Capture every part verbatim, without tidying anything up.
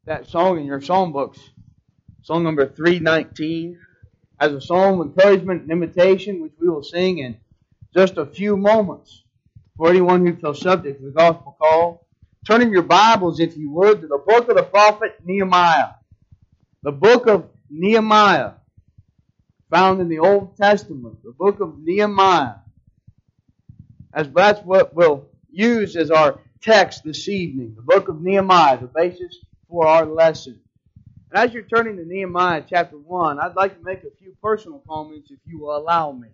that song in your song books, song number three nineteen, as a song of encouragement and invitation, which we will sing in just a few moments for anyone who feels subject to the gospel call. Turn in your Bibles, if you would, to the book of the prophet Nehemiah. The book of Nehemiah, found in the Old Testament. The book of Nehemiah. As that's what we'll use as our text this evening. The book of Nehemiah, the basis for our lesson. And as you're turning to Nehemiah chapter one, I'd like to make a few personal comments if you will allow me.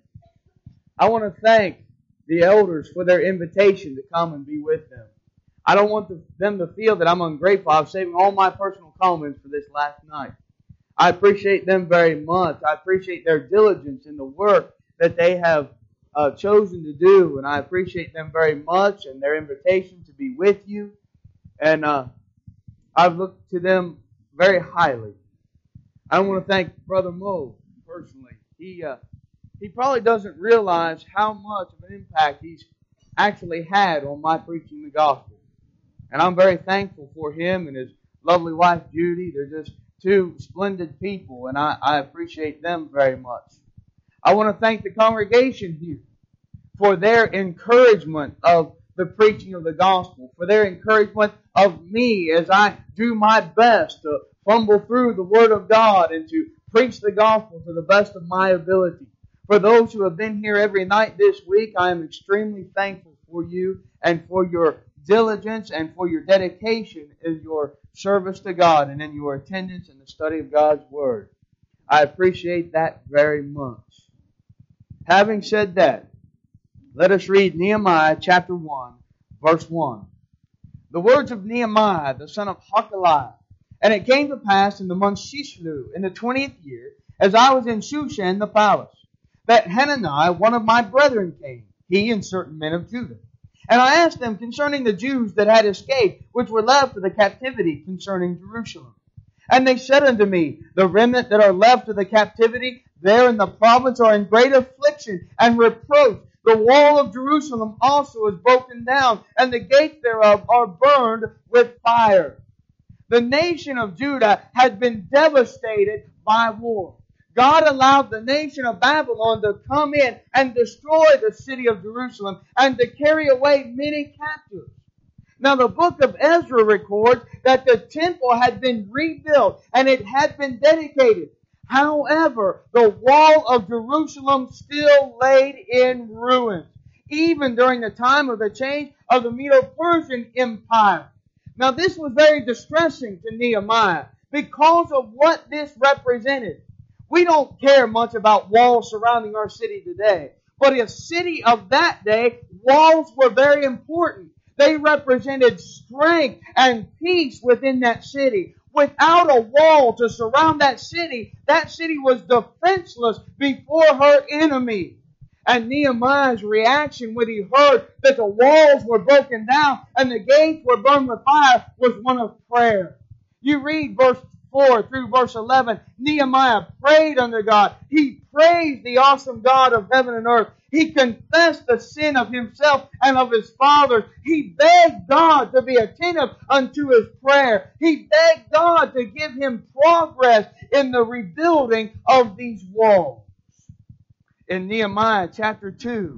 I want to thank the elders for their invitation to come and be with them. I don't want them to feel that I'm ungrateful. I'm saving all my personal comments for this last night. I appreciate them very much. I appreciate their diligence in the work that they have uh, chosen to do. And I appreciate them very much and their invitation to be with you. And uh, I've looked to them very highly. I want to thank Brother Mo personally. He uh, he probably doesn't realize how much of an impact he's actually had on my preaching the gospel. And I'm very thankful for him and his lovely wife Judy. They're just two splendid people, and I, I appreciate them very much. I want to thank the congregation here for their encouragement of the preaching of the gospel, for their encouragement of me as I do my best to fumble through the Word of God and to preach the gospel to the best of my ability. For those who have been here every night this week, I am extremely thankful for you and for your diligence and for your dedication in your service to God and in your attendance in the study of God's Word. I appreciate that very much. Having said that, let us read Nehemiah chapter one, verse one. The words of Nehemiah, the son of Hakaliah. And it came to pass in the month Shishlu, in the twentieth year, as I was in Shushan the palace, that Hananiah, one of my brethren, came, he and certain men of Judah. And I asked them concerning the Jews that had escaped, which were left of the captivity concerning Jerusalem. And they said unto me, the remnant that are left of the captivity there in the province are in great affliction and reproach. The wall of Jerusalem also is broken down, and the gates thereof are burned with fire. The nation of Judah had been devastated by war. God allowed the nation of Babylon to come in and destroy the city of Jerusalem and to carry away many captives. Now the book of Ezra records that the temple had been rebuilt and it had been dedicated. However, the wall of Jerusalem still laid in ruins, even during the time of the change of the Medo-Persian Empire. Now this was very distressing to Nehemiah because of what this represented. We don't care much about walls surrounding our city today. But in a city of that day, walls were very important. They represented strength and peace within that city. Without a wall to surround that city, that city was defenseless before her enemy. And Nehemiah's reaction when he heard that the walls were broken down and the gates were burned with fire was one of prayer. You read verse four through verse eleven, Nehemiah prayed unto God. He praised the awesome God of heaven and earth. He confessed the sin of himself and of his fathers. He begged God to be attentive unto his prayer. He begged God to give him progress in the rebuilding of these walls. In Nehemiah chapter two,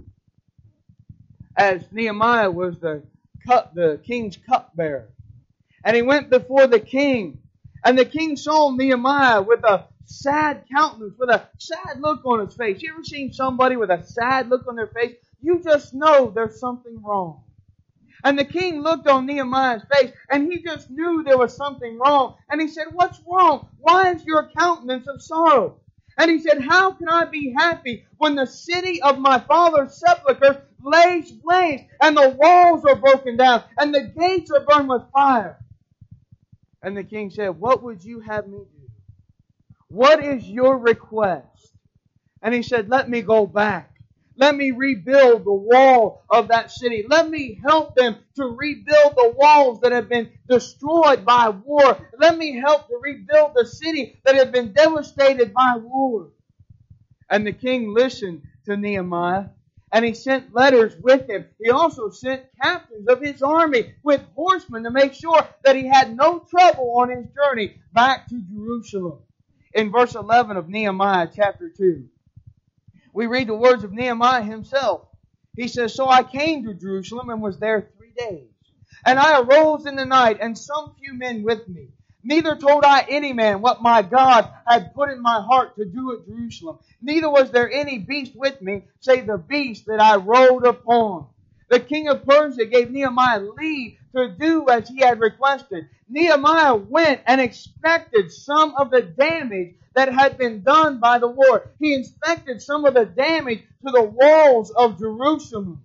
as Nehemiah was the cup, the king's cupbearer, and he went before the king, and the king saw Nehemiah with a sad countenance, with a sad look on his face. You ever seen somebody with a sad look on their face? You just know there's something wrong. And the king looked on Nehemiah's face, and he just knew there was something wrong. And he said, what's wrong? Why is your countenance of sorrow? And he said, how can I be happy when the city of my father's sepulchre lays waste, and the walls are broken down, and the gates are burned with fire? And the king said, what would you have me do? What is your request? And he said, let me go back. Let me rebuild the wall of that city. Let me help them to rebuild the walls that have been destroyed by war. Let me help to rebuild the city that had been devastated by war. And the king listened to Nehemiah. And he sent letters with him. He also sent captains of his army with horsemen to make sure that he had no trouble on his journey back to Jerusalem. In verse eleven of Nehemiah chapter two, we read the words of Nehemiah himself. He says, "So I came to Jerusalem and was there three days. And I arose in the night, and some few men with me. Neither told I any man what my God had put in my heart to do at Jerusalem. Neither was there any beast with me, save the beast that I rode upon." The king of Persia gave Nehemiah leave to do as he had requested. Nehemiah went and inspected some of the damage that had been done by the war. He inspected some of the damage to the walls of Jerusalem.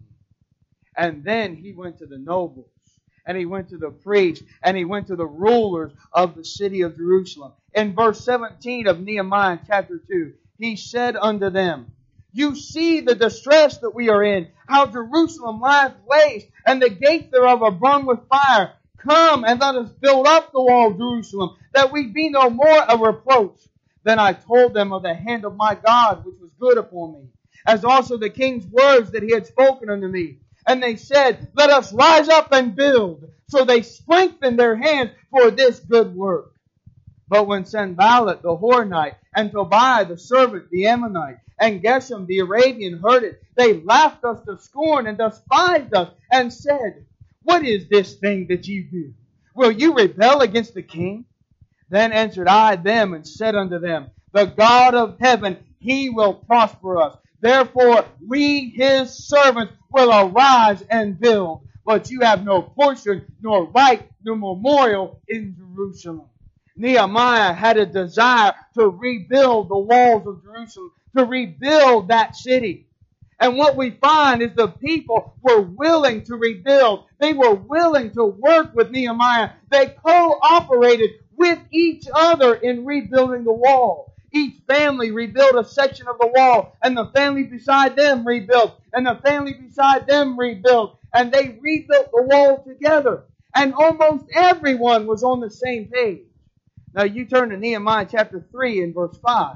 And then he went to the nobles. And he went to the priests, and he went to the rulers of the city of Jerusalem. In verse seventeen of Nehemiah chapter two, he said unto them, "You see the distress that we are in, how Jerusalem lieth waste, and the gates thereof are burned with fire. Come and let us build up the wall of Jerusalem, that we be no more a reproach." Then I told them of the hand of my God, which was good upon me, as also the king's words that he had spoken unto me. And they said, "Let us rise up and build." So they strengthened their hands for this good work. But when Sanballat the Horonite, and Tobiah the servant, the Ammonite, and Geshem the Arabian heard it, they laughed us to scorn and despised us, and said, "What is this thing that ye do? Will you rebel against the king?" Then answered I them, and said unto them, "The God of heaven, He will prosper us. Therefore we His servants will arise and build. But you have no portion, nor right, nor memorial in Jerusalem." Nehemiah had a desire to rebuild the walls of Jerusalem, to rebuild that city. And what we find is the people were willing to rebuild. They were willing to work with Nehemiah. They cooperated with each other in rebuilding the wall. Each family rebuilt a section of the wall, and the family beside them rebuilt, and the family beside them rebuilt, and they rebuilt the wall together. And almost everyone was on the same page. Now you turn to Nehemiah chapter three and verse five.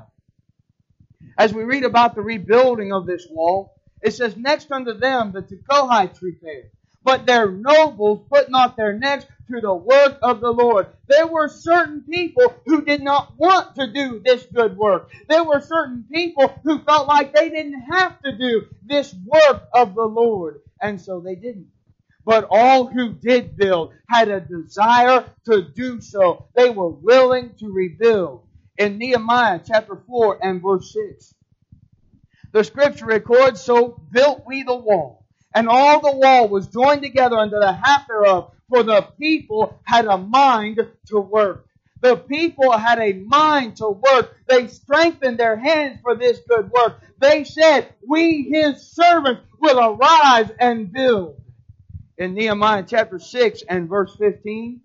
As we read about the rebuilding of this wall, it says, "Next unto them the Tekoites repaired, but their nobles put not their necks to the work of the Lord." There were certain people who did not want to do this good work. There were certain people who felt like they didn't have to do this work of the Lord. And so they didn't. But all who did build had a desire to do so. They were willing to rebuild. In Nehemiah chapter four and verse six, the scripture records, "So built we the wall, and all the wall was joined together unto the half thereof, for the people had a mind to work." The people had a mind to work. They strengthened their hands for this good work. They said, "We His servants will arise and build." In Nehemiah chapter six and verse fifteen,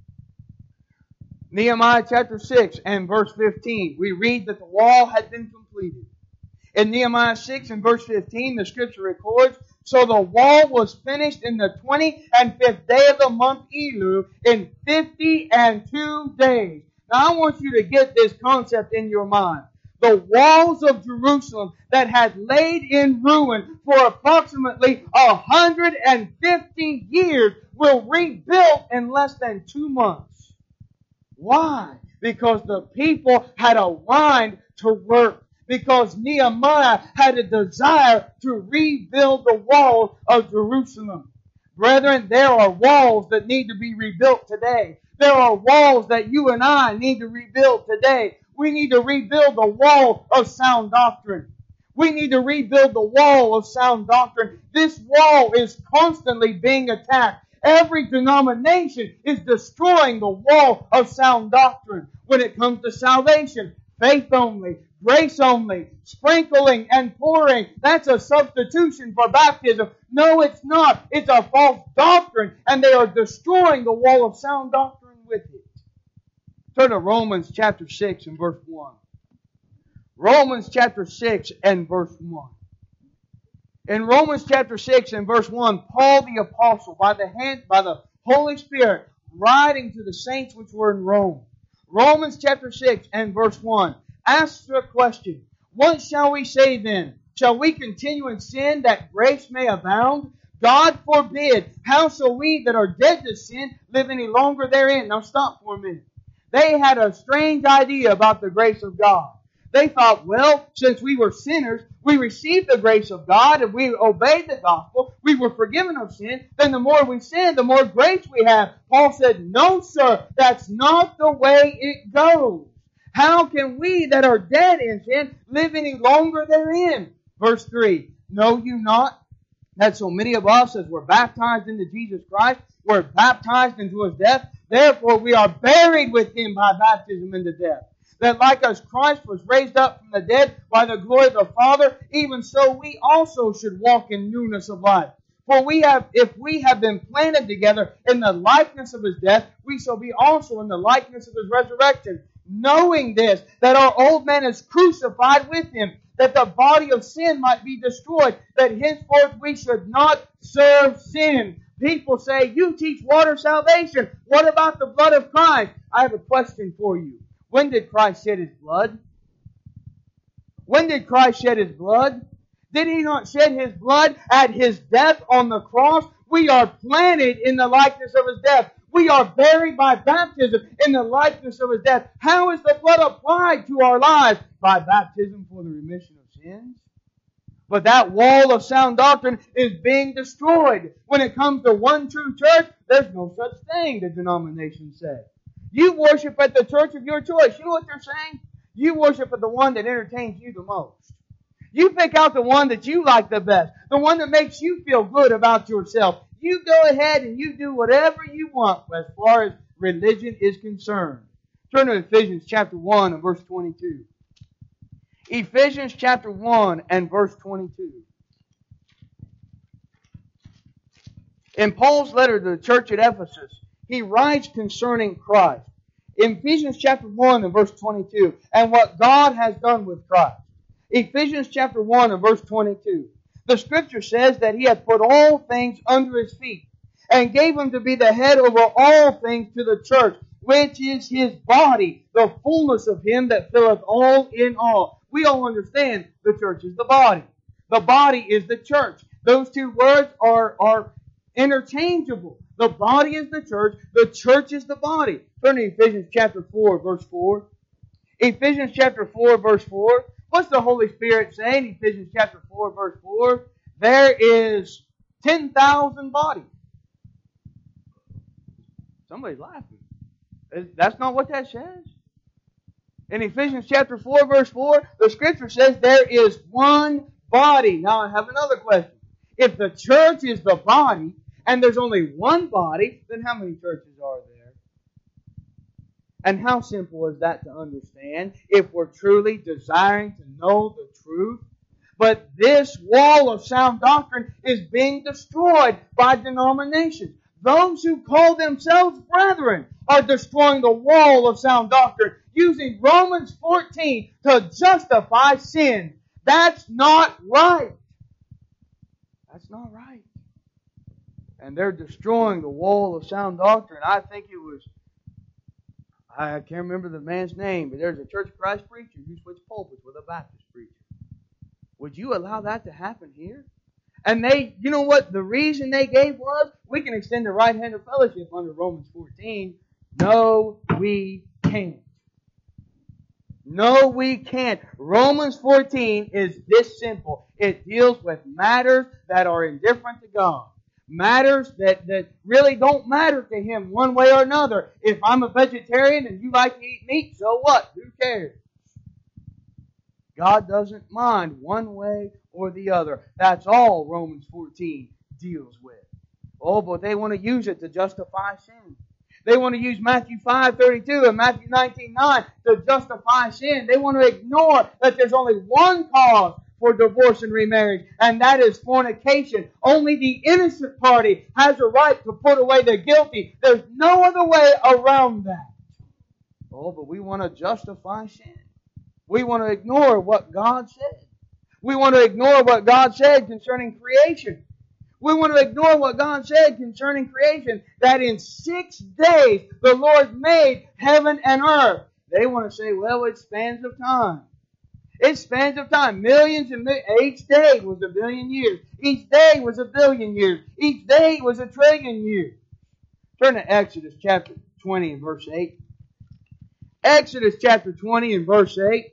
Nehemiah chapter six and verse fifteen, we read that the wall had been completed. In Nehemiah six and verse fifteen, the scripture records, "So the wall was finished in the twenty and fifth day of the month Elul, in fifty and two days." Now I want you to get this concept in your mind. The walls of Jerusalem that had laid in ruin for approximately one hundred fifty years were rebuilt in less than two months. Why? Because the people had a mind to work. Because Nehemiah had a desire to rebuild the wall of Jerusalem. Brethren, there are walls that need to be rebuilt today. There are walls that you and I need to rebuild today. We need to rebuild the wall of sound doctrine. We need to rebuild the wall of sound doctrine. This wall is constantly being attacked. Every denomination is destroying the wall of sound doctrine when it comes to salvation. Faith only, grace only, sprinkling and pouring. That's a substitution for baptism. No, it's not. It's a false doctrine, and they are destroying the wall of sound doctrine with it. Turn to Romans chapter six and verse one. Romans chapter six and verse one. In Romans chapter six and verse one, Paul the apostle, by the hand, by the Holy Spirit, writing to the saints which were in Rome. Romans chapter six and verse one asks a question. What shall we say then? Shall we continue in sin that grace may abound? God forbid. How shall we that are dead to sin live any longer therein? Now stop for a minute. They had a strange idea about the grace of God. They thought, well, since we were sinners, we received the grace of God and we obeyed the gospel, we were forgiven of sin, then the more we sin, the more grace we have. Paul said, no, sir, that's not the way it goes. How can we that are dead in sin live any longer therein? Verse three, know you not that so many of us as were baptized into Jesus Christ were baptized into His death? Therefore we are buried with Him by baptism into death, that like as Christ was raised up from the dead by the glory of the Father, even so we also should walk in newness of life. For we have, if we have been planted together in the likeness of His death, we shall be also in the likeness of His resurrection. Knowing this, that our old man is crucified with Him, that the body of sin might be destroyed, that henceforth we should not serve sin. People say, you teach water salvation. What about the blood of Christ? I have a question for you. When did Christ shed His blood? When did Christ shed His blood? Did He not shed His blood at His death on the cross? We are planted in the likeness of His death. We are buried by baptism in the likeness of His death. How is the blood applied to our lives? By baptism for the remission of sins. But that wall of sound doctrine is being destroyed. When it comes to one true church, there's no such thing, the denominations say. You worship at the church of your choice. You know what they're saying? You worship at the one that entertains you the most. You pick out the one that you like the best. The one that makes you feel good about yourself. You go ahead and you do whatever you want as far as religion is concerned. Turn to Ephesians chapter one and verse twenty-two. Ephesians chapter one and verse twenty-two. In Paul's letter to the church at Ephesus, he writes concerning Christ. In Ephesians chapter one and verse twenty-two, and what God has done with Christ. Ephesians chapter one and verse twenty-two. The Scripture says that He hath put all things under His feet, and gave Him to be the head over all things to the church, which is His body, the fullness of Him that filleth all in all. We all understand the church is the body. The body is the church. Those two words are, are interchangeable. The body is the church. The church is the body. Turn to Ephesians chapter four, verse four. Ephesians chapter four, verse four. What's the Holy Spirit saying in Ephesians chapter four, verse four? There is ten thousand bodies. Somebody's laughing. That's not what that says. In Ephesians chapter four, verse four, the Scripture says there is one body. Now I have another question. If the church is the body, and there's only one body, then how many churches are there? And how simple is that to understand if we're truly desiring to know the truth? But this wall of sound doctrine is being destroyed by denominations. Those who call themselves brethren are destroying the wall of sound doctrine, using Romans fourteen to justify sin. That's not right. That's not right. And they're destroying the wall of sound doctrine. I think it was, I can't remember the man's name, but there's a Church of Christ preacher who switched pulpits with a Baptist preacher. Would you allow that to happen here? And they, you know what the reason they gave was? We can extend the right hand of fellowship under Romans fourteen. No, we can't. No, we can't. Romans fourteen is this simple. It deals with matters that are indifferent to God. Matters that, that really don't matter to Him one way or another. If I'm a vegetarian and you like to eat meat, so what? Who cares? God doesn't mind one way or the other. That's all Romans fourteen deals with. Oh, but they want to use it to justify sin. They want to use Matthew five thirty-two and Matthew nineteen nine to justify sin. They want to ignore that there's only one cause for divorce and remarriage, and that is fornication. Only the innocent party has a right to put away the guilty. There's no other way around that. Oh, but we want to justify sin. We want to ignore what God said. We want to ignore what God said concerning creation. We want to ignore what God said concerning creation, that in six days the Lord made heaven and earth. They want to say, well, it's spans of time. It spans of time. Millions and millions. Each day was a billion years. Each day was a billion years. Each day was a trillion years. Turn to Exodus chapter twenty and verse eight. Exodus chapter twenty and verse eight.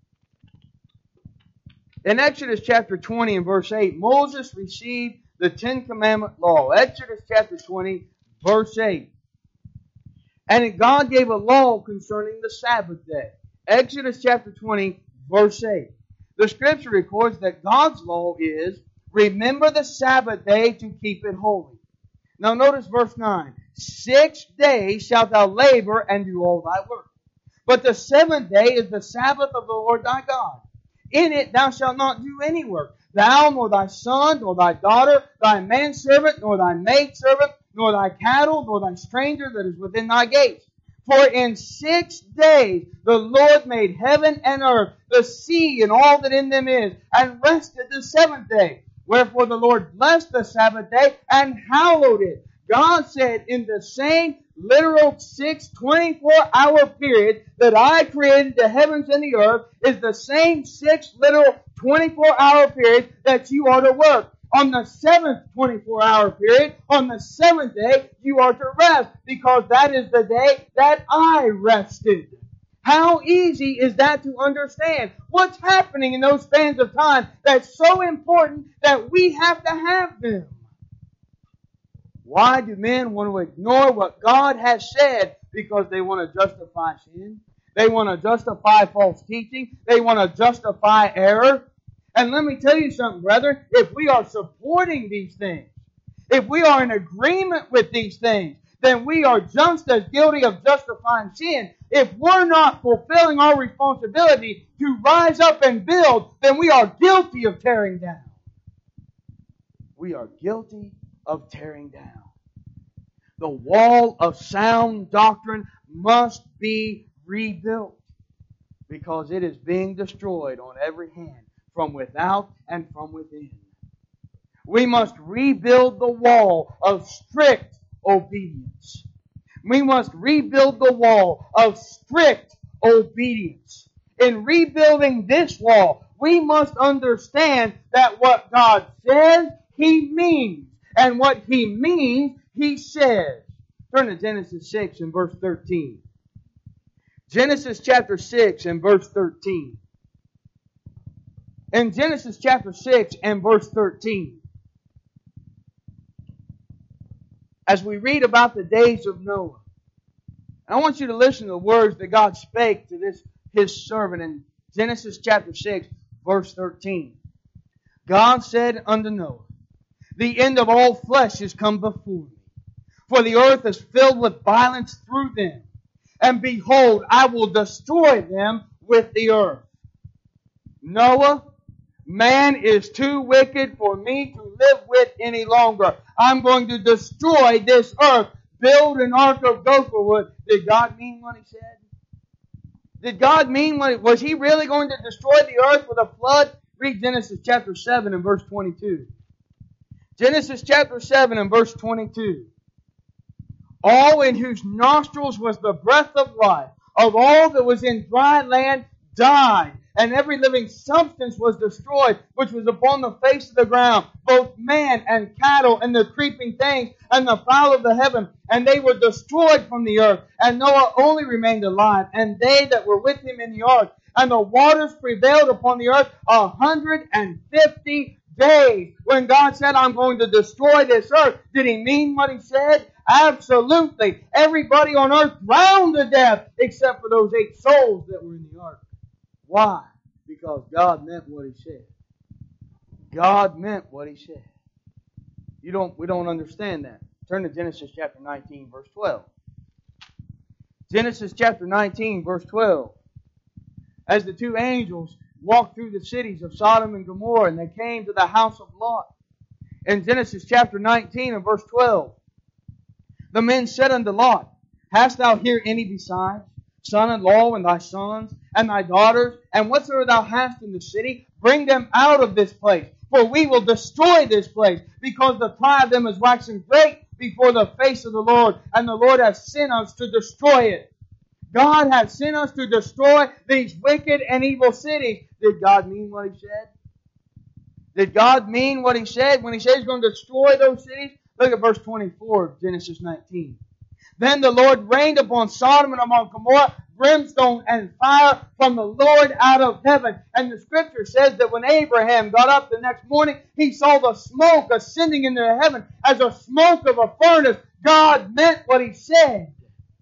In Exodus chapter twenty and verse eight, Moses received the Ten Commandment law. Exodus chapter twenty, verse eight. And God gave a law concerning the Sabbath day. Exodus chapter twenty, verse eight. The Scripture records that God's law is, remember the Sabbath day to keep it holy. Now notice verse nine. Six days shalt thou labor and do all thy work. But the seventh day is the Sabbath of the Lord thy God. In it thou shalt not do any work. Thou, nor thy son, nor thy daughter, thy manservant, nor thy maidservant, nor thy cattle, nor thy stranger that is within thy gates. For in six days the Lord made heaven and earth, the sea and all that in them is, and rested the seventh day. Wherefore the Lord blessed the Sabbath day and hallowed it. God said in the same literal six twenty-four hour period that I created the heavens and the earth is the same six literal twenty-four hour period that you are to work. On the seventh twenty-four hour period, on the seventh day, you are to rest because that is the day that I rested. How easy is that to understand? What's happening in those spans of time that's so important that we have to have them? Why do men want to ignore what God has said? Because they want to justify sin. They want to justify false teaching. They want to justify error. And let me tell you something, brethren. If we are supporting these things, if we are in agreement with these things, then we are just as guilty of justifying sin. If we're not fulfilling our responsibility to rise up and build, then we are guilty of tearing down. We are guilty of tearing down. The wall of sound doctrine must be rebuilt because it is being destroyed on every hand, from without and from within. We must rebuild the wall of strict obedience. We must rebuild the wall of strict obedience. In rebuilding this wall, we must understand that what God says, He means. And what He means, He says. Turn to Genesis six and verse thirteen. Genesis chapter six and verse thirteen. In Genesis chapter six and verse thirteen, as we read about the days of Noah, I want you to listen to the words that God spake to this His servant in Genesis chapter six, verse thirteen. God said unto Noah, the end of all flesh is come before me, for the earth is filled with violence through them. And behold, I will destroy them with the earth. Noah, man is too wicked for me to live with any longer. I'm going to destroy this earth. Build an ark of gopher wood. Did God mean what He said? Did God mean what it, was He really going to destroy the earth with a flood? Read Genesis chapter seven and verse twenty-two. Genesis chapter seven and verse twenty-two. All in whose nostrils was the breath of life, of all that was in dry land, died, and every living substance was destroyed, which was upon the face of the ground, both man and cattle, and the creeping things, and the fowl of the heaven, and they were destroyed from the earth. And Noah only remained alive, and they that were with him in the ark. And the waters prevailed upon the earth a hundred and fifty days. When God said, I'm going to destroy this earth, did He mean what He said? Absolutely. Everybody on earth drowned to death except for those eight souls that were in the ark. Why? Because God meant what He said. God meant what He said. You don't, we don't understand that. Turn to Genesis chapter nineteen, verse twelve. Genesis chapter nineteen, verse twelve. As the two angels walked through the cities of Sodom and Gomorrah, and they came to the house of Lot. In Genesis chapter nineteen and verse twelve, the men said unto Lot, Hast thou here any besides, son-in-law, and thy sons, and thy daughters, and whatsoever thou hast in the city, bring them out of this place, for we will destroy this place, because the cry of them is waxing great before the face of the Lord, and the Lord hath sent us to destroy it. God has sent us to destroy these wicked and evil cities. Did God mean what He said? Did God mean what He said when He said He's going to destroy those cities? Look at verse twenty-four of Genesis nineteen. Then the Lord rained upon Sodom and upon Gomorrah brimstone and fire from the Lord out of heaven. And the Scripture says that when Abraham got up the next morning, he saw the smoke ascending into heaven as the smoke of a furnace. God meant what He said.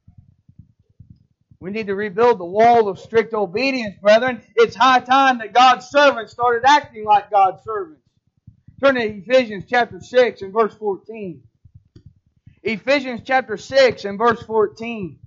We need to rebuild the wall of strict obedience, brethren. It's high time that God's servants started acting like God's servants. Turn to Ephesians chapter six and verse fourteen. Ephesians chapter six and verse fourteen.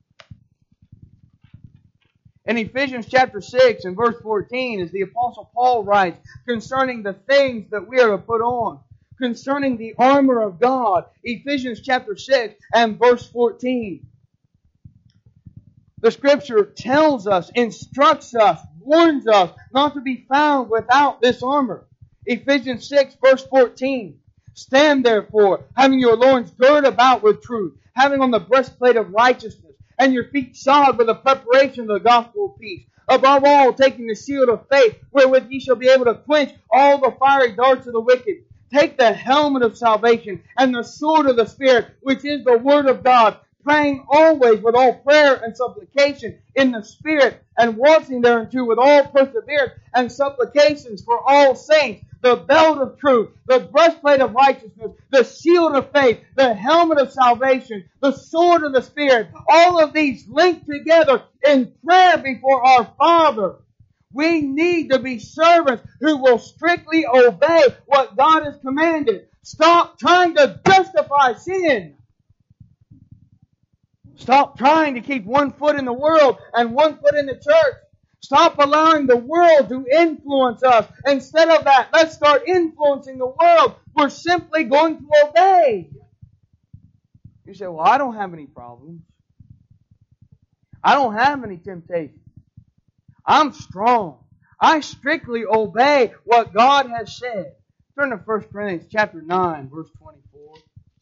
In Ephesians chapter six and verse fourteen, as the Apostle Paul writes concerning the things that we are to put on, concerning the armor of God. Ephesians chapter six and verse fourteen. The Scripture tells us, instructs us, warns us not to be found without this armor. Ephesians six verse fourteen. Stand therefore, having your loins girded about with truth, having on the breastplate of righteousness, and your feet shod with the preparation of the gospel of peace. Above all, taking the shield of faith, wherewith ye shall be able to quench all the fiery darts of the wicked. Take the helmet of salvation and the sword of the Spirit, which is the word of God, praying always with all prayer and supplication in the Spirit, and watching thereunto with all perseverance and supplications for all saints, the belt of truth, the breastplate of righteousness, the shield of faith, the helmet of salvation, the sword of the Spirit, all of these linked together in prayer before our Father. We need to be servants who will strictly obey what God has commanded. Stop trying to justify sin. Stop trying to keep one foot in the world and one foot in the church. Stop allowing the world to influence us. Instead of that, let's start influencing the world. We're simply going to obey. You say, well, I don't have any problems. I don't have any temptations. I'm strong. I strictly obey what God has said. Turn to First Corinthians chapter nine, verse twenty-four.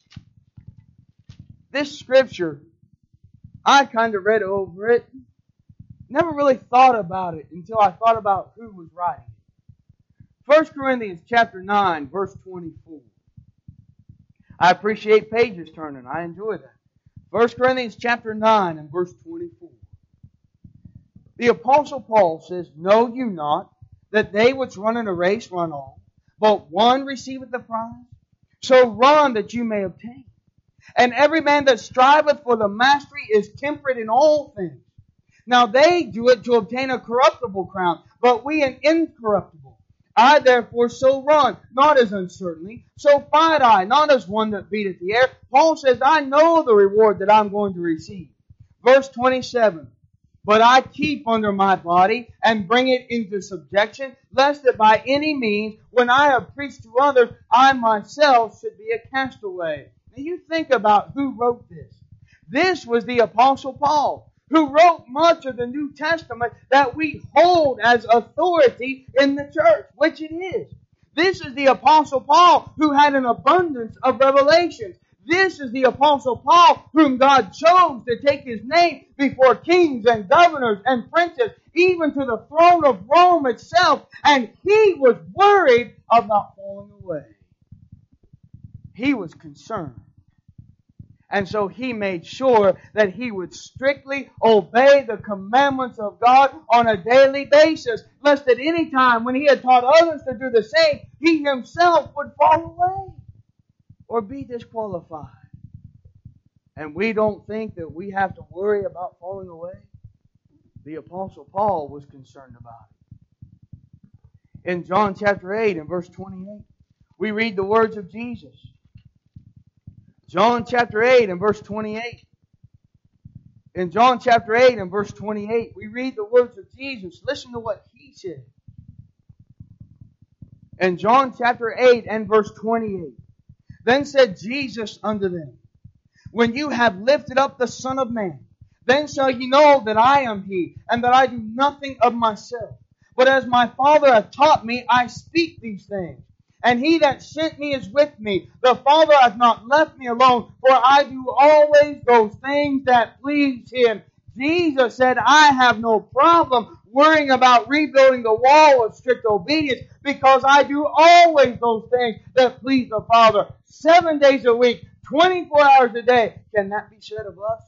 This scripture, I kind of read over it. Never really thought about it until I thought about who was writing it. First Corinthians chapter nine, verse twenty-four. I appreciate pages turning. I enjoy that. First Corinthians chapter nine and verse twenty-four. The Apostle Paul says, Know you not that they which run in a race run all, but one receiveth the prize? So run that you may obtain. And every man that striveth for the mastery is temperate in all things. Now they do it to obtain a corruptible crown, but we an incorruptible. I therefore so run, not as uncertainly, so fight I, not as one that beateth the air. Paul says, I know the reward that I'm going to receive. Verse twenty-seven. But I keep under my body and bring it into subjection, lest that by any means, when I have preached to others, I myself should be a castaway. Now you think about who wrote this. This was the Apostle Paul, who wrote much of the New Testament that we hold as authority in the church, which it is. This is the Apostle Paul who had an abundance of revelations. This is the Apostle Paul whom God chose to take his name before kings and governors and princes, even to the throne of Rome itself. And he was worried about falling away. He was concerned. And so he made sure that he would strictly obey the commandments of God on a daily basis, lest at any time when he had taught others to do the same, he himself would fall away or be disqualified. And we don't think that we have to worry about falling away. The Apostle Paul was concerned about it. In John chapter eight and verse twenty-eight, we read the words of Jesus. John chapter eight and verse twenty-eight. In John chapter eight and verse twenty-eight, we read the words of Jesus. Listen to what he said. In John chapter eight and verse twenty-eight. Then said Jesus unto them, When you have lifted up the Son of Man, then shall ye know that I am He, and that I do nothing of myself. But as my Father hath taught me, I speak these things. And He that sent me is with me. The Father hath not left me alone, for I do always those things that please Him. Jesus said, I have no problem worrying about rebuilding the wall of strict obedience because I do always those things that please the Father. Seven days a week, twenty-four hours a day. Can that be said of us?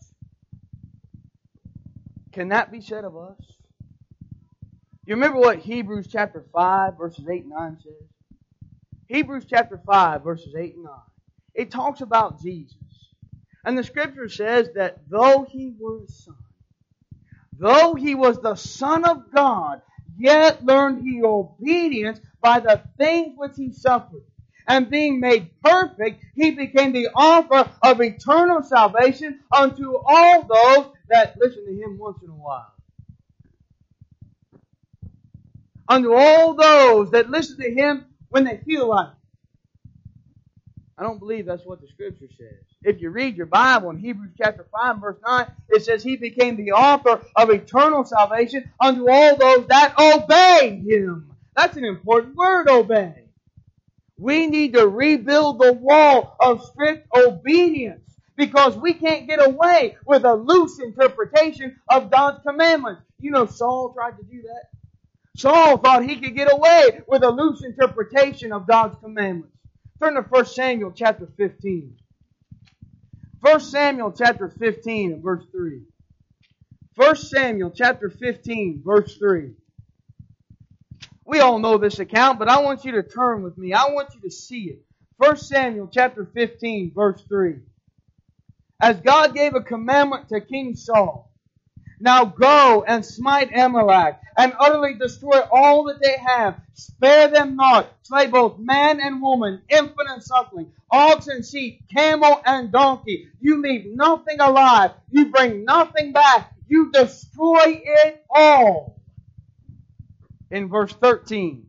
Can that be said of us? You remember what Hebrews chapter five, verses eight and nine says? Hebrews chapter five, verses eight and nine. It talks about Jesus. And the Scripture says that though He were a son, though He was the Son of God, yet learned He obedience by the things which He suffered. And being made perfect, He became the author of eternal salvation unto all those that listen to Him once in a while. Unto all those that listen to Him when they feel like it. I don't believe that's what the Scripture says. If you read your Bible in Hebrews chapter five, verse nine, it says He became the author of eternal salvation unto all those that obey Him. That's an important word, obey. We need to rebuild the wall of strict obedience because we can't get away with a loose interpretation of God's commandments. You know, Saul tried to do that. Saul thought he could get away with a loose interpretation of God's commandments. Turn to First Samuel chapter fifteen. First Samuel chapter fifteen and verse three. First Samuel chapter fifteen, verse three. We all know this account, but I want you to turn with me. I want you to see it. First Samuel chapter fifteen, verse three. As God gave a commandment to King Saul, now go and smite Amalek, and utterly destroy all that they have. Spare them not. Slay both man and woman, infant and suckling, ox and sheep, camel and donkey. You leave nothing alive. You bring nothing back. You destroy it all. In verse thirteen,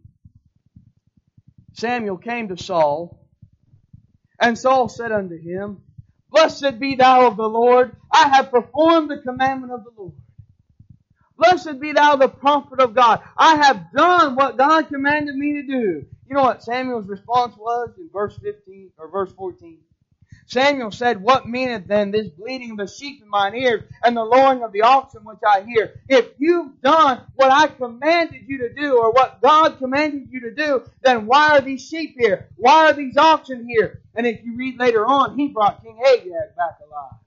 Samuel came to Saul, and Saul said unto him, Blessed be thou of the Lord. I have performed the commandment of the Lord. Blessed be thou the prophet of God. I have done what God commanded me to do. You know what Samuel's response was in verse fifteen or verse fourteen? Samuel said, What meaneth then this bleating of the sheep in mine ears and the lowing of the oxen which I hear? If you've done what I commanded you to do or what God commanded you to do, then why are these sheep here? Why are these oxen here? And if you read later on, he brought King Agag back alive.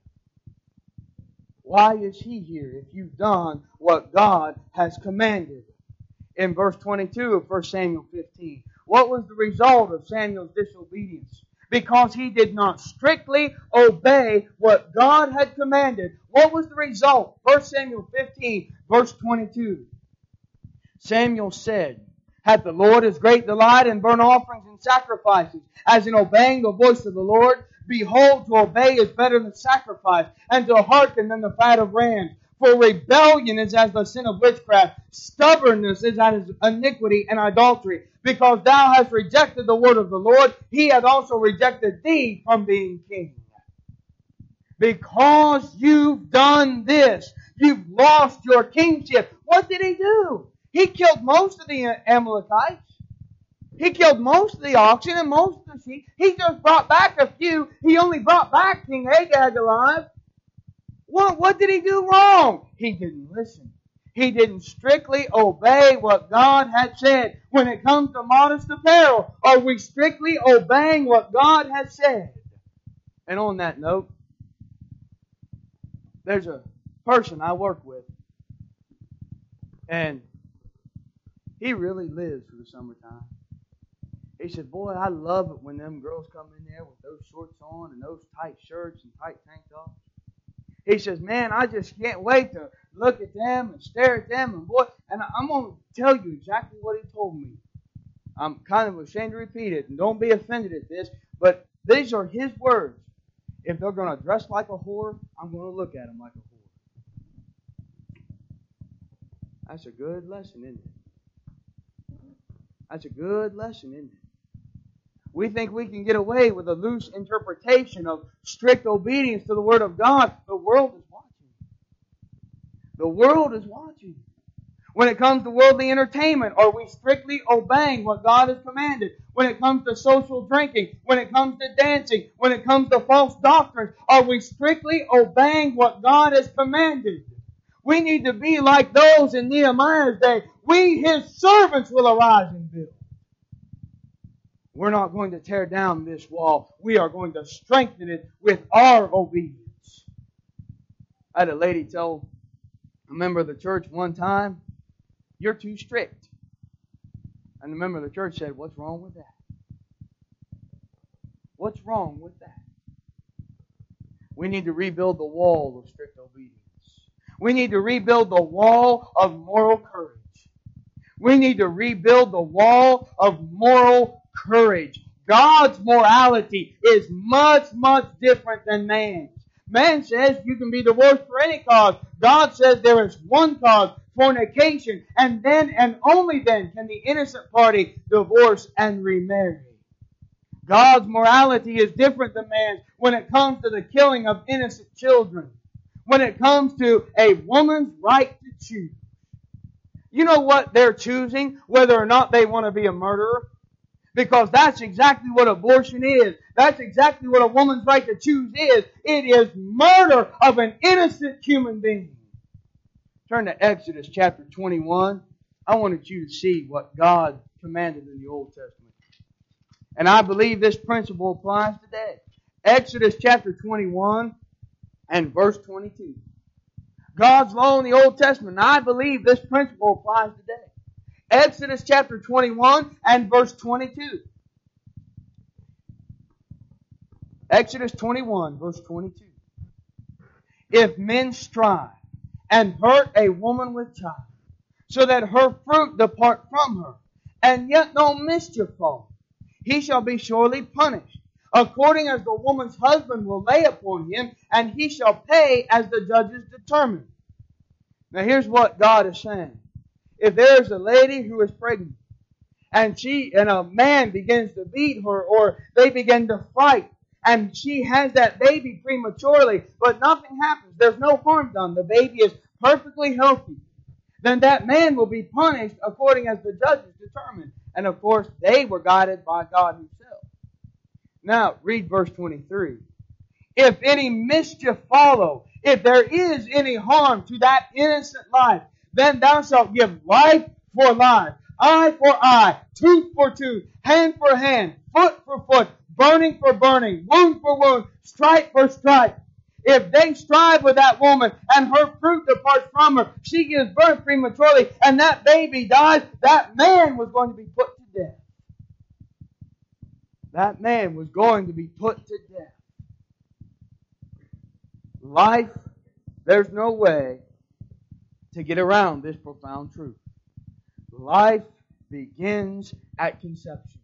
Why is he here if you've done what God has commanded? In verse twenty-two of First Samuel fifteen, what was the result of Samuel's disobedience? Because he did not strictly obey what God had commanded. What was the result? First Samuel fifteen, verse twenty-two. Samuel said, Hath the Lord his great delight in burnt offerings and sacrifices, as in obeying the voice of the Lord? Behold, to obey is better than sacrifice, and to hearken than the fat of rams. For rebellion is as the sin of witchcraft. Stubbornness is as iniquity and idolatry. Because thou hast rejected the word of the Lord, he hath also rejected thee from being king. Because you've done this, you've lost your kingship. What did he do? He killed most of the Amalekites. He killed most of the oxen and most of the sheep. He just brought back a few. He only brought back King Agag alive. What, what did he do wrong? He didn't listen. He didn't strictly obey what God had said. When it comes to modest apparel, are we strictly obeying what God has said? And on that note, there's a person I work with, and he really lives for the summertime. He said, boy, I love it when them girls come in there with those shorts on and those tight shirts and tight tank tops. He says, man, I just can't wait to look at them and stare at them. And boy, and I'm going to tell you exactly what he told me. I'm kind of ashamed to repeat it, and don't be offended at this, but these are his words. If they're going to dress like a whore, I'm going to look at them like a whore. That's a good lesson, isn't it? That's a good lesson, isn't it? We think we can get away with a loose interpretation of strict obedience to the Word of God. The world is watching. The world is watching. When it comes to worldly entertainment, are we strictly obeying what God has commanded? When it comes to social drinking, when it comes to dancing, when it comes to false doctrines, are we strictly obeying what God has commanded? We need to be like those in Nehemiah's day. We, His servants, will arise and build. We're not going to tear down this wall. We are going to strengthen it with our obedience. I had a lady tell a member of the church one time, "You're too strict." And the member of the church said, "What's wrong with that? What's wrong with that?" We need to rebuild the wall of strict obedience. We need to rebuild the wall of moral courage. We need to rebuild the wall of moral courage. God's morality is much, much different than man's. Man says you can be divorced for any cause. God says there is one cause, fornication, and then and only then can the innocent party divorce and remarry. God's morality is different than man's when it comes to the killing of innocent children. When it comes to a woman's right to choose. You know what they're choosing? Whether or not they want to be a murderer? Because that's exactly what abortion is. That's exactly what a woman's right to choose is. It is murder of an innocent human being. Turn to Exodus chapter twenty-one. I wanted you to see what God commanded in the Old Testament. And I believe this principle applies today. Exodus chapter twenty-one and verse twenty-two. God's law in the Old Testament. And I believe this principle applies today. Exodus chapter twenty-one and verse twenty-two. Exodus twenty-one verse twenty-two. If men strive and hurt a woman with child, so that her fruit depart from her, and yet no mischief fall, he shall be surely punished, according as the woman's husband will lay upon him, and he shall pay as the judges determine. Now here's what God is saying. If there's a lady who is pregnant, and she and a man begins to beat her, or they begin to fight, and she has that baby prematurely, but nothing happens, there's no harm done, the baby is perfectly healthy, then that man will be punished according as the judges determine. And of course, they were guided by God Himself. Now, read verse twenty-three. If any mischief follow, if there is any harm to that innocent life, then thou shalt give life for life, eye for eye, tooth for tooth, hand for hand, foot for foot, burning for burning, wound for wound, stripe for stripe. If they strive with that woman and her fruit departs from her, she gives birth prematurely, and that baby dies, that man was going to be put to death. That man was going to be put to death. Life, there's no way to get around this profound truth. Life begins at conception.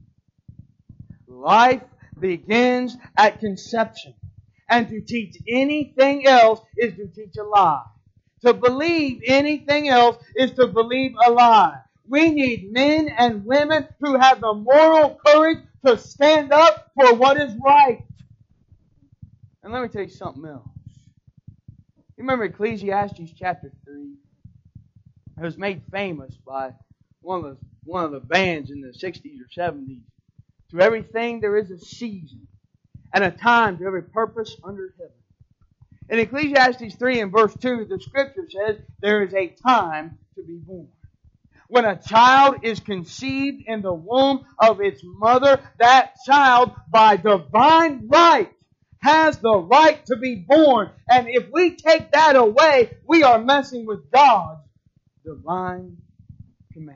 Life begins at conception. And to teach anything else is to teach a lie. To believe anything else is to believe a lie. We need men and women who have the moral courage to stand up for what is right. And let me tell you something else. You remember Ecclesiastes chapter three? It was made famous by one of the, one of the bands in the sixties or seventies. To everything there is a season and a time to every purpose under heaven. In Ecclesiastes three and verse two, the Scripture says there is a time to be born. When a child is conceived in the womb of its mother, that child, by divine right, has the right to be born. And if we take that away, we are messing with God's divine commands.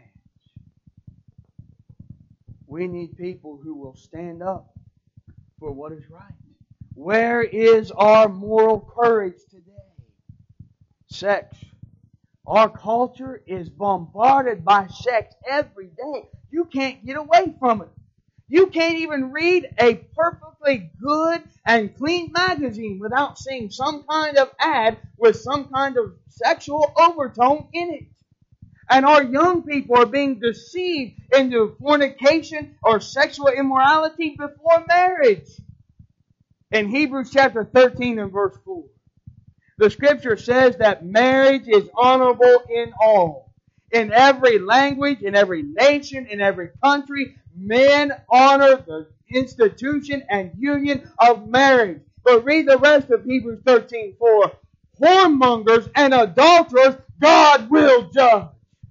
We need people who will stand up for what is right. Where is our moral courage today? Sex. Our culture is bombarded by sex every day. You can't get away from it. You can't even read a perfectly good and clean magazine without seeing some kind of ad with some kind of sexual overtone in it. And our young people are being deceived into fornication or sexual immorality before marriage. In Hebrews chapter thirteen and verse four, the Scripture says that marriage is honorable in all. In every language, in every nation, in every country, men honor the institution and union of marriage. But read the rest of Hebrews thirteen four. whoremongers and adulterers, God will judge.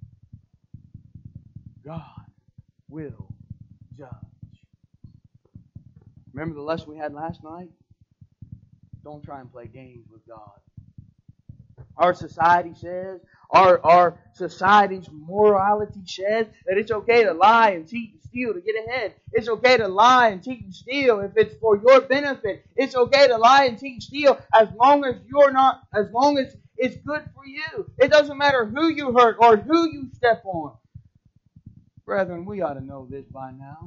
God will judge. Remember the lesson we had last night? Don't try and play games with God. Our society says, our, our society's morality says that it's okay to lie and cheat and steal to get ahead. It's okay to lie and cheat and steal if it's for your benefit. It's okay to lie and cheat and steal as long as you're not, as long as it's good for you. It doesn't matter who you hurt or who you step on. Brethren, we ought to know this by now.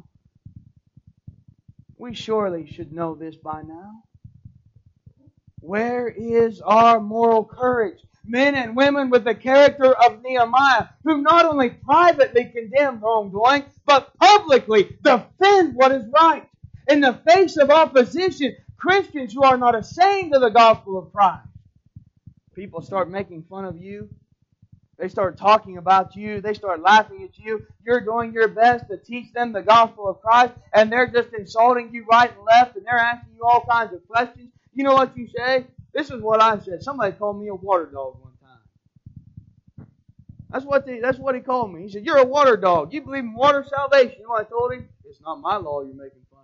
We surely should know this by now. Where is our moral courage? Men and women with the character of Nehemiah, who not only privately condemn wrongdoing, but publicly defend what is right. In the face of opposition, Christians who are not ashamed of the gospel of Christ. People start making fun of you. They start talking about you. They start laughing at you. You're doing your best to teach them the gospel of Christ, and they're just insulting you right and left, and they're asking you all kinds of questions. You know what you say? This is what I said. Somebody called me a water dog one time. That's what they, that's what he called me. He said, "You're a water dog. You believe in water salvation." You know what I told him? It's not my law you're making fun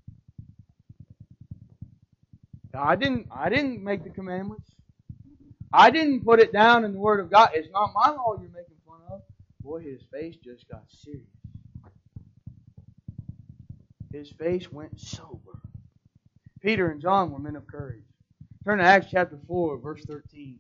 of. Now, I didn't I didn't make the commandments. I didn't put it down in the Word of God. It's not my law you're making fun of. Boy, his face just got serious. His face went sober. Peter and John were men of courage. Turn to Acts chapter four, verse thirteen.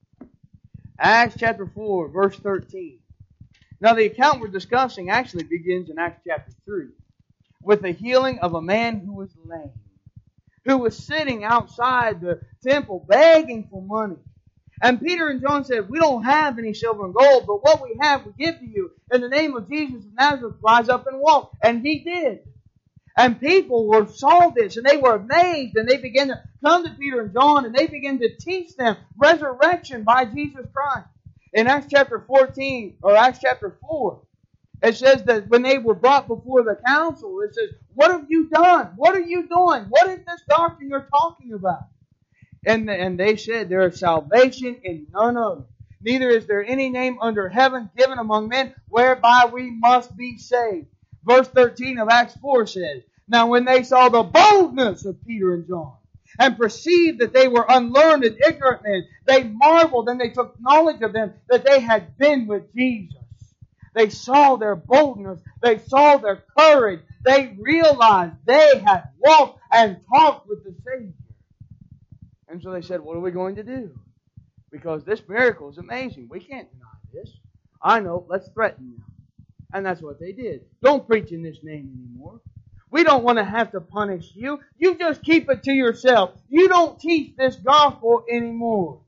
Acts chapter four, verse thirteen. Now the account we're discussing actually begins in Acts chapter three with the healing of a man who was lame, who was sitting outside the temple begging for money. And Peter and John said, "We don't have any silver and gold, but what we have we give to you. In the name of Jesus of Nazareth, rise up and walk." And he did. And people were saw this, and they were amazed, and they began to come to Peter and John, and they began to teach them resurrection by Jesus Christ. In Acts chapter fourteen, or Acts chapter four, it says that when they were brought before the council, it says, "What have you done? What are you doing? What is this doctrine you're talking about?" And, and they said, "There is salvation in none other. Neither is there any name under heaven given among men whereby we must be saved." Verse thirteen of Acts four says, "Now when they saw the boldness of Peter and John, and perceived that they were unlearned and ignorant men, they marveled, and they took knowledge of them that they had been with Jesus." They saw their boldness. They saw their courage. They realized they had walked and talked with the Savior. And so they said, "What are we going to do? Because this miracle is amazing. We can't deny this. I know, let's threaten them." And that's what they did. "Don't preach in this name anymore. We don't want to have to punish you. You just keep it to yourself. You don't teach this gospel anymore."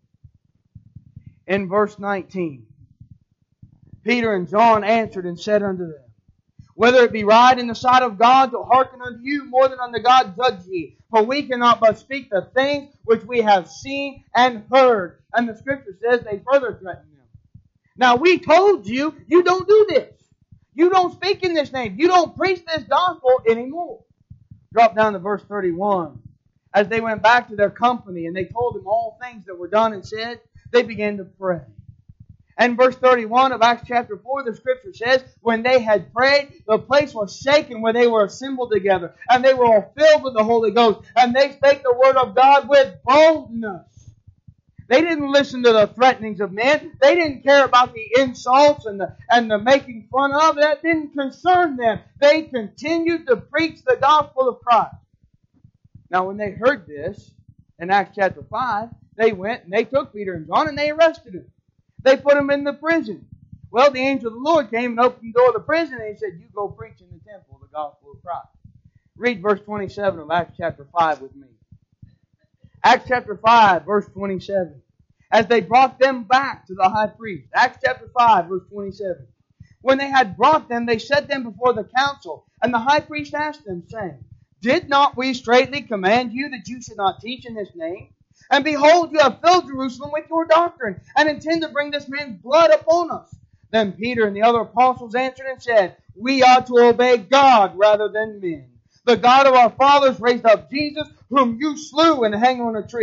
In verse nineteen, Peter and John answered and said unto them, "Whether it be right in the sight of God to hearken unto you more than unto God, judge ye. For we cannot but speak the things which we have seen and heard." And the Scripture says they further threatened them. "Now we told you, you don't do this. You don't speak in this name. You don't preach this gospel anymore." Drop down to verse thirty-one. As they went back to their company and they told them all things that were done and said, they began to pray. And verse thirty-one of Acts chapter four, the Scripture says, "When they had prayed, the place was shaken where they were assembled together. And they were all filled with the Holy Ghost. And they spake the word of God with boldness." They didn't listen to the threatenings of men. They didn't care about the insults and the, and the making fun of. That didn't concern them. They continued to preach the gospel of Christ. Now when they heard this, in Acts chapter five, they went and they took Peter and John and they arrested them. They put them in the prison. Well, the angel of the Lord came and opened the door of the prison and he said, "You go preach in the temple the gospel of Christ." Read verse twenty-seven of Acts chapter five with me. Acts chapter five, verse twenty-seven. As they brought them back to the high priest. Acts chapter five, verse twenty-seven. When they had brought them, they set them before the council. And the high priest asked them, saying, "Did not we straitly command you that you should not teach in this name? And behold, you have filled Jerusalem with your doctrine, and intend to bring this man's blood upon us." Then Peter and the other apostles answered and said, "We ought to obey God rather than men. The God of our fathers raised up Jesus, whom you slew and hanged on a tree.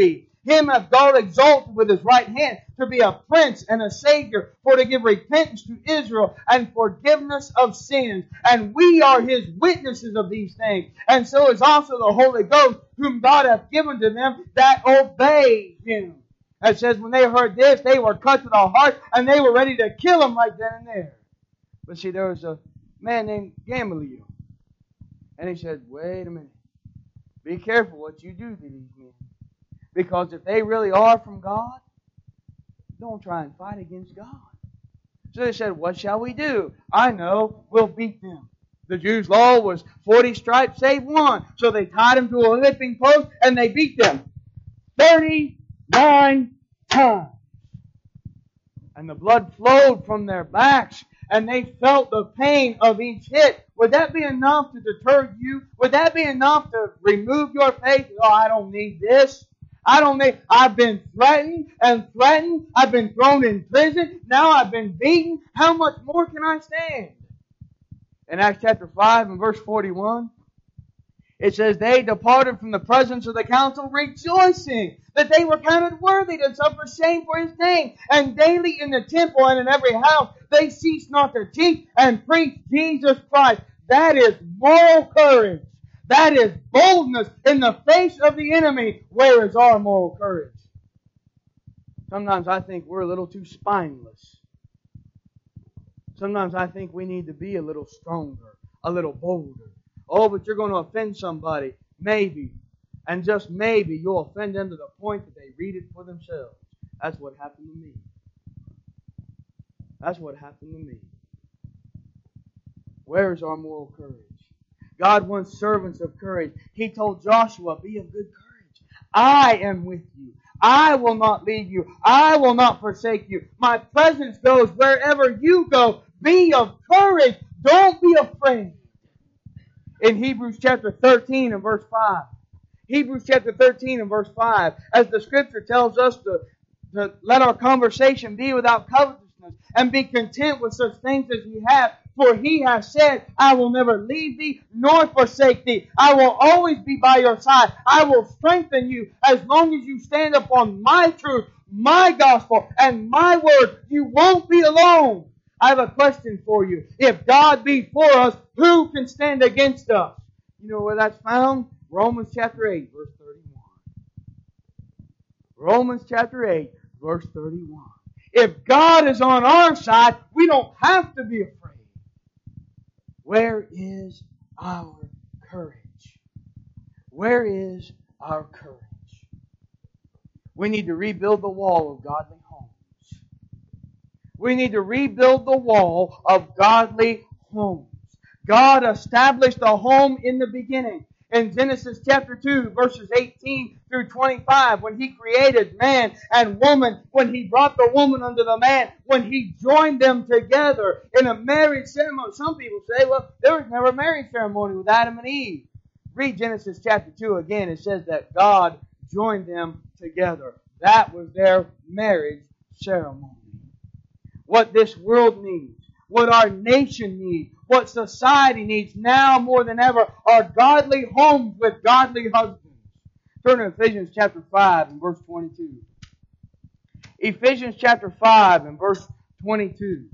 Him hath God exalted with His right hand to be a prince and a savior, for to give repentance to Israel and forgiveness of sins. And we are His witnesses of these things. And so is also the Holy Ghost, whom God hath given to them that obey Him. It says when they heard this, they were cut to the heart, and they were ready to kill Him right then and there. But see, there was a man named Gamaliel. And he said, wait a minute. Be careful what you do to these men. Because if they really are from God, don't try and fight against God. So they said, what shall we do? I know, we'll beat them. The Jews' law was forty stripes save one. So they tied them to a whipping post and they beat them thirty-nine times. And the blood flowed from their backs. And they felt the pain of each hit. Would that be enough to deter you? Would that be enough to remove your faith? Oh, I don't need this. I don't need, I've been threatened and threatened. I've been thrown in prison. Now I've been beaten. How much more can I stand? In Acts chapter five and verse forty-one, it says, they departed from the presence of the council rejoicing that they were counted worthy to suffer shame for His name. And daily in the temple and in every house they ceased not to teach and preach Jesus Christ. That is moral courage. That is boldness in the face of the enemy. Where is our moral courage? Sometimes I think we're a little too spineless. Sometimes I think we need to be a little stronger, a little bolder. Oh, but you're going to offend somebody. Maybe. And just maybe you'll offend them to the point that they read it for themselves. That's what happened to me. That's what happened to me. Where is our moral courage? God wants servants of courage. He told Joshua, be of good courage. I am with you. I will not leave you. I will not forsake you. My presence goes wherever you go. Be of courage. Don't be afraid. In Hebrews chapter thirteen and verse five. Hebrews chapter thirteen and verse five. As the Scripture tells us to, to let our conversation be without covetousness and be content with such things as we have. For He has said, I will never leave thee nor forsake thee. I will always be by your side. I will strengthen you as long as you stand upon my truth, my gospel, and my word. You won't be alone. I have a question for you. If God be for us, who can stand against us? You know where that's found? Romans chapter eight, verse thirty-one. Romans chapter eight, verse thirty-one. If God is on our side, we don't have to be afraid. Where is our courage? Where is our courage? We need to rebuild the wall of godly homes. We need to rebuild the wall of godly homes. God established a home in the beginning. In Genesis chapter two, verses eighteen through twenty-five, when He created man and woman, when He brought the woman unto the man, when He joined them together in a marriage ceremony. Some people say, well, there was never a marriage ceremony with Adam and Eve. Read Genesis chapter two again. It says that God joined them together. That was their marriage ceremony. What this world needs, what our nation needs, what society needs now more than ever are godly homes with godly husbands. Turn to Ephesians chapter five and verse twenty-two. Ephesians chapter five and verse twenty-two.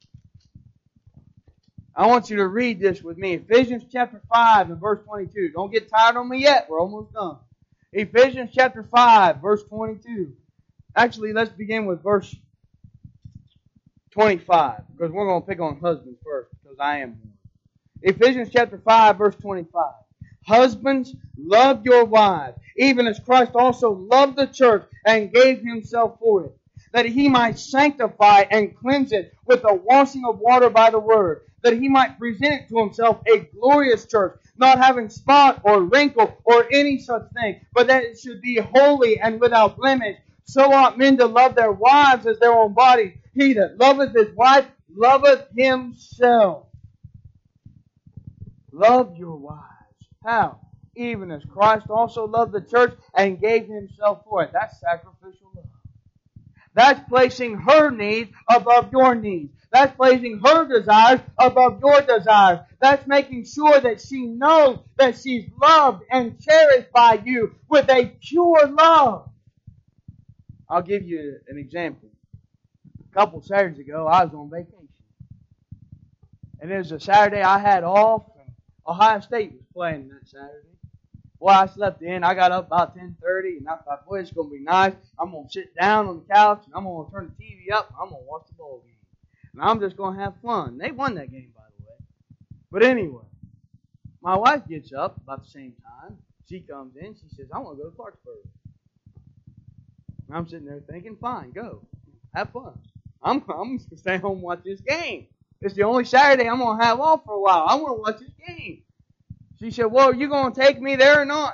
I want you to read this with me. Ephesians chapter five and verse twenty-two. Don't get tired on me yet. We're almost done. Ephesians chapter five, verse twenty-two. Actually, let's begin with verse twenty-five, because we're going to pick on husbands first, because I am one. Ephesians chapter five, verse twenty-five. Husbands, love your wives, even as Christ also loved the church and gave Himself for it, that He might sanctify and cleanse it with the washing of water by the word, that He might present it to Himself a glorious church, not having spot or wrinkle or any such thing, but that it should be holy and without blemish. So ought men to love their wives as their own bodies. He that loveth his wife loveth himself. Love your wives. How? Even as Christ also loved the church and gave Himself for it. That's sacrificial love. That's placing her needs above your needs. That's placing her desires above your desires. That's making sure that she knows that she's loved and cherished by you with a pure love. I'll give you an example. A couple Saturdays ago, I was on vacation. And it was a Saturday I had off, and Ohio State was playing that Saturday. Boy, I slept in. I got up about ten thirty, and I thought, boy, it's going to be nice. I'm going to sit down on the couch, and I'm going to turn the T V up, and I'm going to watch the ball game. And I'm just going to have fun. They won that game, by the way. But anyway, my wife gets up about the same time. She comes in. She says, I want to go to Clarksburg. And I'm sitting there thinking, fine, go. Have fun. I'm, I'm going to stay home and watch this game. It's the only Saturday I'm going to have off for a while. I want to watch this game. She said, well, are you going to take me there or not?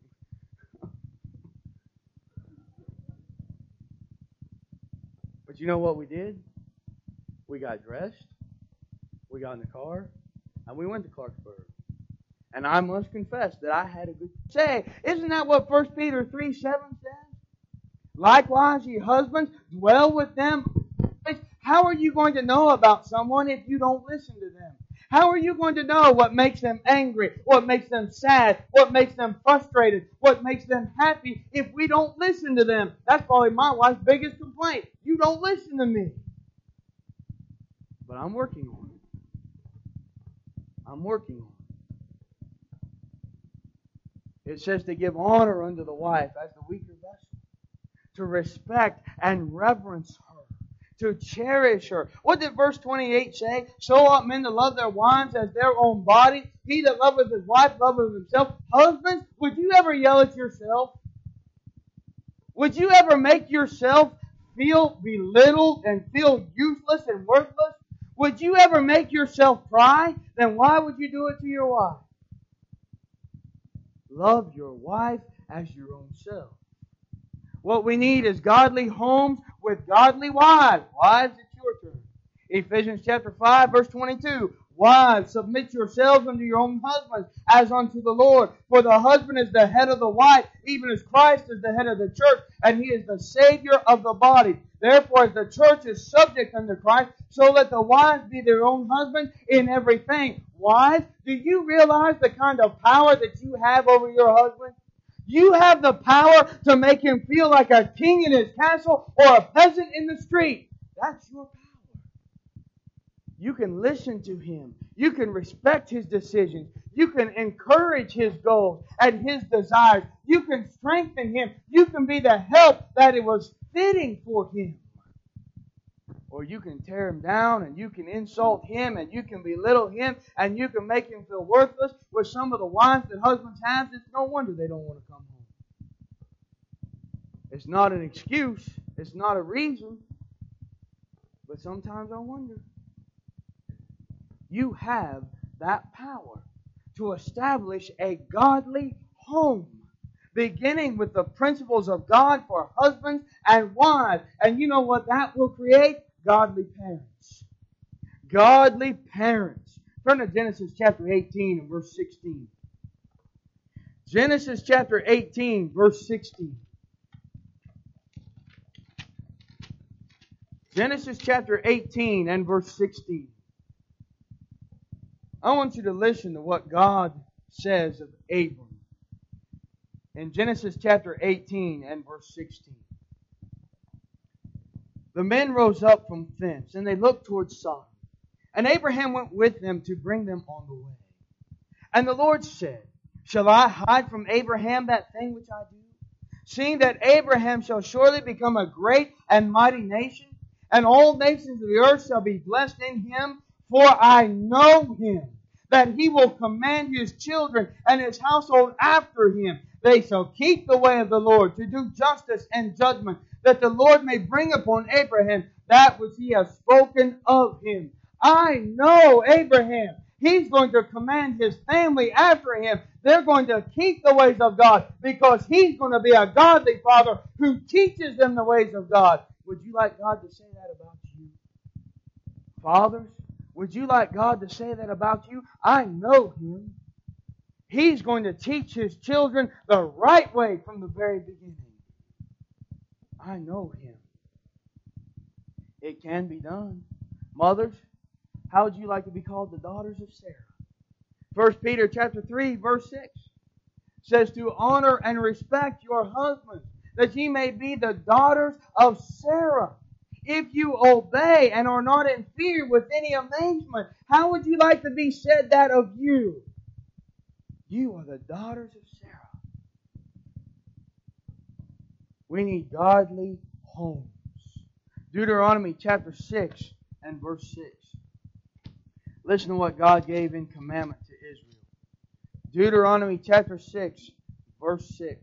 But you know what we did? We got dressed. We got in the car. And we went to Clarksburg. And I must confess that I had a good say. Isn't that what First Peter three seven says? Likewise, ye husbands, dwell with them. How are you going to know about someone if you don't listen to them? How are you going to know what makes them angry, what makes them sad, what makes them frustrated, what makes them happy if we don't listen to them? That's probably my wife's biggest complaint. You don't listen to me. But I'm working on it. I'm working on it. It says to give honor unto the wife as the weaker vessel, to respect and reverence her, to cherish her. What did verse twenty-eight say? So ought men to love their wives as their own body. He that loveth his wife loveth himself. Husbands, would you ever yell at yourself? Would you ever make yourself feel belittled and feel useless and worthless? Would you ever make yourself cry? Then why would you do it to your wife? Love your wife as your own self. What we need is godly homes with godly wives. Wives, it's your turn. Ephesians chapter five, verse twenty-two. Wives, submit yourselves unto your own husbands as unto the Lord. For the husband is the head of the wife, even as Christ is the head of the church, and He is the Savior of the body. Therefore, as the church is subject unto Christ, so let the wives be their own husbands in everything. Wives, do you realize the kind of power that you have over your husband? You have the power to make him feel like a king in his castle or a peasant in the street. That's your power. You can listen to him. You can respect his decisions. You can encourage his goals and his desires. You can strengthen him. You can be the help that it was fitting for him. Or you can tear him down and you can insult him and you can belittle him and you can make him feel worthless. With some of the wives that husbands have, it's no wonder they don't want to come home. It's not an excuse. It's not a reason. But sometimes I wonder. You have that power to establish a godly home, beginning with the principles of God for husbands and wives. And you know what that will create? Godly parents. Godly parents. Turn to Genesis chapter eighteen and verse sixteen. Genesis chapter eighteen, verse sixteen. Genesis chapter eighteen and verse sixteen. I want you to listen to what God says of Abram. In Genesis chapter eighteen and verse sixteen. The men rose up from thence, and they looked towards Sodom. And Abraham went with them to bring them on the way. And the Lord said, Shall I hide from Abraham that thing which I do? Seeing that Abraham shall surely become a great and mighty nation, and all nations of the earth shall be blessed in him, for I know him, that he will command his children and his household after him. They shall keep the way of the Lord, to do justice and judgment, that the Lord may bring upon Abraham that which he has spoken of him. I know Abraham. He's going to command his family after him. They're going to keep the ways of God because he's going to be a godly father who teaches them the ways of God. Would you like God to say that about you? Fathers, would you like God to say that about you? I know him. He's going to teach his children the right way from the very beginning. I know him. It can be done. Mothers, how would you like to be called the daughters of Sarah? First Peter chapter three, verse six says to honor and respect your husbands that ye may be the daughters of Sarah. If you obey and are not in fear with any amazement, how would you like to be said that of you? You are the daughters of Sarah. We need godly homes. Deuteronomy chapter six and verse six. Listen to what God gave in commandment to Israel. Deuteronomy chapter six, verse six.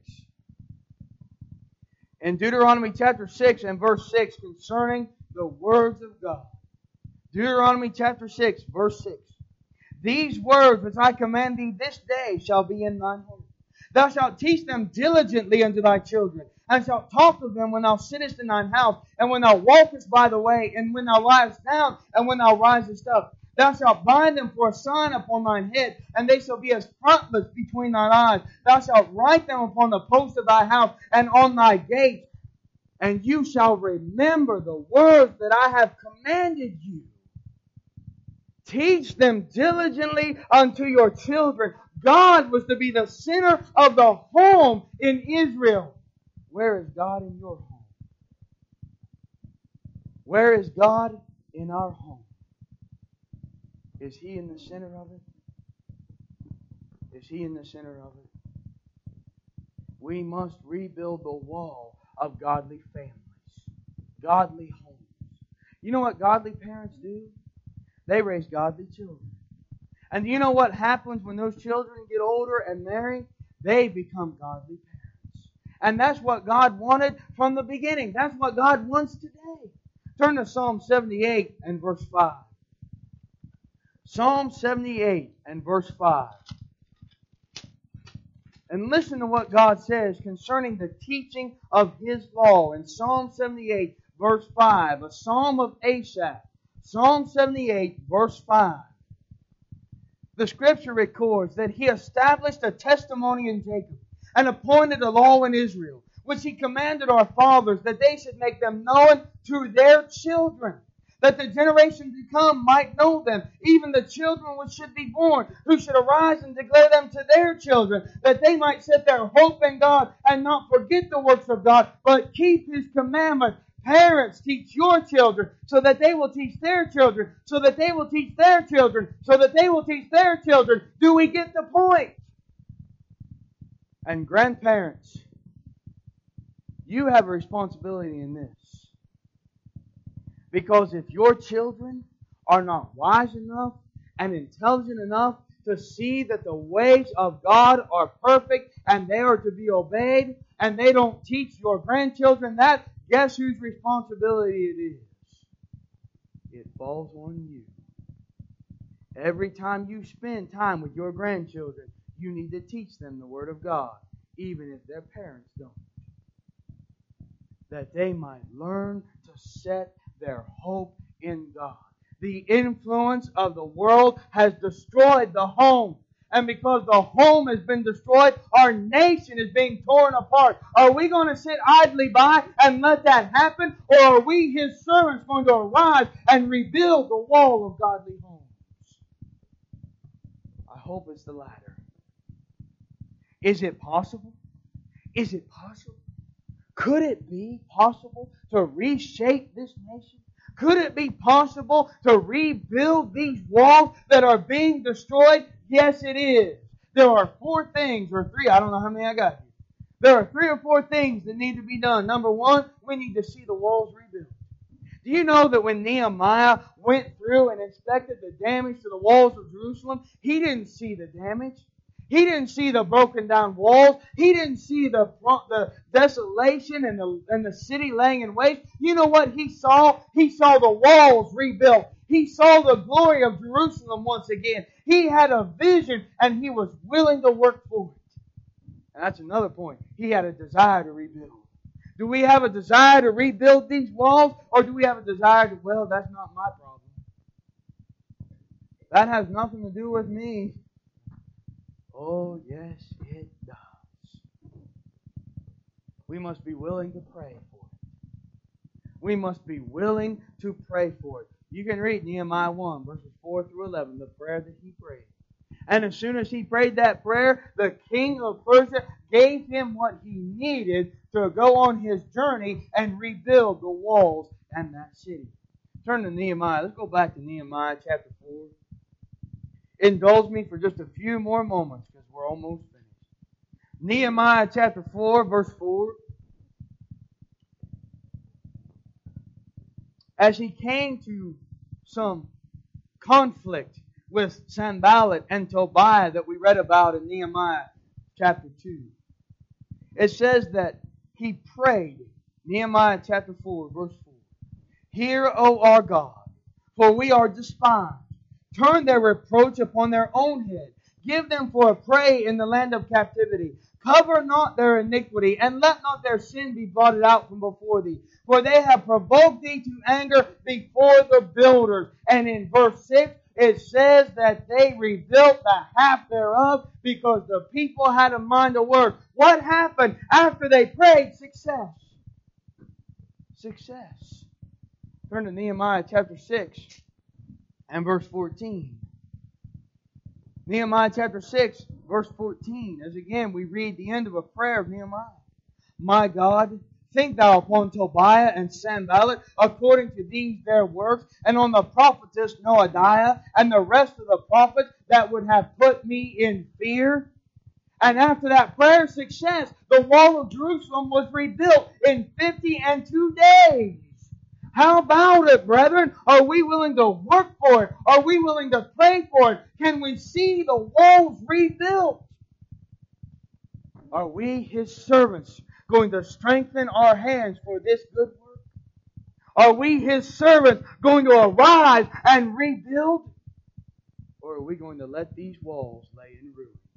In Deuteronomy chapter six and verse six, concerning the words of God. Deuteronomy chapter six, verse six. These words which I command thee this day shall be in thine heart. Thou shalt teach them diligently unto thy children, and shalt talk of them when thou sittest in thine house, and when thou walkest by the way, and when thou liest down, and when thou risest up. Thou shalt bind them for a sign upon thine head, and they shall be as frontlets between thine eyes. Thou shalt write them upon the posts of thy house, and on thy gates. And you shall remember the words that I have commanded you. Teach them diligently unto your children. God was to be the center of the home in Israel. Where is God in your home? Where is God in our home? Is He in the center of it? Is He in the center of it? We must rebuild the wall of godly families. Godly homes. You know what godly parents do? They raise godly children. And you know what happens when those children get older and marry? They become godly parents. And that's what God wanted from the beginning. That's what God wants today. Turn to Psalm seventy-eight and verse five. Psalm seventy-eight and verse five. And listen to what God says concerning the teaching of His law. In Psalm seventy-eight, verse five, a psalm of Asaph. Psalm seventy-eight, verse five. The Scripture records that He established a testimony in Jacob and appointed a law in Israel, which He commanded our fathers that they should make them known to their children, that the generation to come might know them, even the children which should be born, who should arise and declare them to their children, that they might set their hope in God and not forget the works of God, but keep His commandments. Parents, teach your children so that they will teach their children, so that they will teach their children, so that they will teach their children. Do we get the point? And grandparents, you have a responsibility in this. Because if your children are not wise enough and intelligent enough to see that the ways of God are perfect and they are to be obeyed, and they don't teach your grandchildren that, guess whose responsibility it is? It falls on you. Every time you spend time with your grandchildren, you need to teach them the Word of God, even if their parents don't. That they might learn to set their hope in God. The influence of the world has destroyed the home. And because the home has been destroyed, our nation is being torn apart. Are we going to sit idly by and let that happen? Or are we, His servants, going to arise and rebuild the wall of godly homes? I hope it's the latter. Is it possible? Is it possible? Could it be possible to reshape this nation? Could it be possible to rebuild these walls that are being destroyed? Yes, it is. There are four things, or three, I don't know how many I got here. There are three or four things that need to be done. Number one, we need to see the walls rebuilt. Do you know that when Nehemiah went through and inspected the damage to the walls of Jerusalem, he didn't see the damage? He didn't see the broken down walls. He didn't see the the desolation and the, and the city laying in waste. You know what he saw? He saw the walls rebuilt. He saw the glory of Jerusalem once again. He had a vision and he was willing to work for it. And that's another point. He had a desire to rebuild. Do we have a desire to rebuild these walls? Or do we have a desire to, well, that's not my problem. That has nothing to do with me. Oh, yes, it does. We must be willing to pray for it. We must be willing to pray for it. You can read Nehemiah one, verses four through eleven, the prayer that he prayed. And as soon as he prayed that prayer, the king of Persia gave him what he needed to go on his journey and rebuild the walls and that city. Turn to Nehemiah. Let's go back to Nehemiah chapter four. Indulge me for just a few more moments because we're almost finished. Nehemiah chapter four, verse four. As he came to some conflict with Sanballat and Tobiah that we read about in Nehemiah chapter two, it says that he prayed, Nehemiah chapter four, verse four, Hear, O our God, for we are despised. Turn their reproach upon their own head. Give them for a prey in the land of captivity. Cover not their iniquity, and let not their sin be blotted out from before thee. For they have provoked thee to anger before the builders. And in verse six, it says that they rebuilt the half thereof because the people had a mind to work. What happened after they prayed? Success. Success. Turn to Nehemiah chapter six and verse fourteen. Nehemiah chapter six, verse fourteen. As again we read the end of a prayer of Nehemiah. My God, think thou upon Tobiah and Sanballat according to these their works, and on the prophetess Noadiah and the rest of the prophets that would have put me in fear. And after that prayer, success, the wall of Jerusalem was rebuilt in fifty and two days. How about it, brethren? Are we willing to work for it? Are we willing to pray for it? Can we see the walls rebuilt? Are we, His servants, going to strengthen our hands for this good work? Are we, His servants, going to arise and rebuild? Or are we going to let these walls lay in ruins?